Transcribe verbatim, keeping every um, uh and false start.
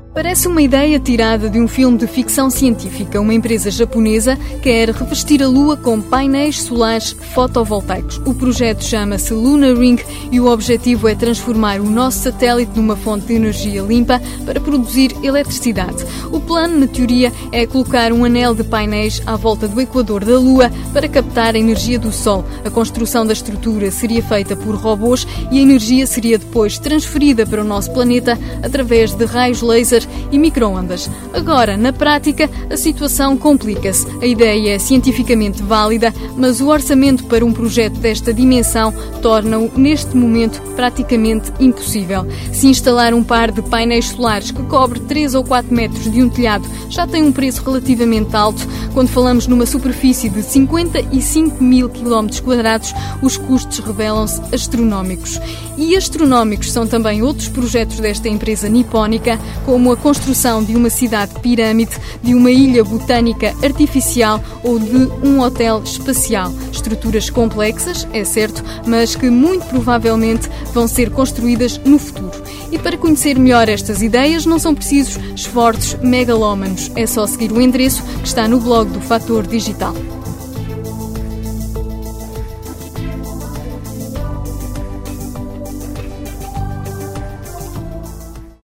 Parece uma ideia tirada de um filme de ficção científica. Uma empresa japonesa quer revestir a Lua com painéis solares fotovoltaicos. O projeto chama-se Lunar Ring e o objetivo é transformar o nosso satélite numa fonte de energia limpa para produzir eletricidade. O plano, na teoria, é colocar um anel de painéis à volta do equador da Lua para captar a energia do Sol. A construção da estrutura seria feita por robôs e a energia seria depois transferida para o nosso planeta através de raios laser e micro-ondas. Agora, na prática, a situação complica-se. A ideia é cientificamente válida, mas o orçamento para um projeto desta dimensão torna-o, neste momento, praticamente impossível. Se instalar um par de painéis solares que cobre três ou quatro metros de um telhado já tem um preço relativamente alto, quando falamos numa superfície de cinquenta e cinco mil quilómetros quadrados, os custos revelam-se astronómicos. E astronómicos são também outros projetos desta empresa nipónica, como a construção de uma cidade-pirâmide, de uma ilha botânica artificial ou de um hotel espacial. Estruturas complexas, é certo, mas que muito provavelmente vão ser construídas no futuro. E para conhecer melhor estas ideias não são precisos esforços megalómanos. É só seguir o endereço que está no blog do Fator Digital.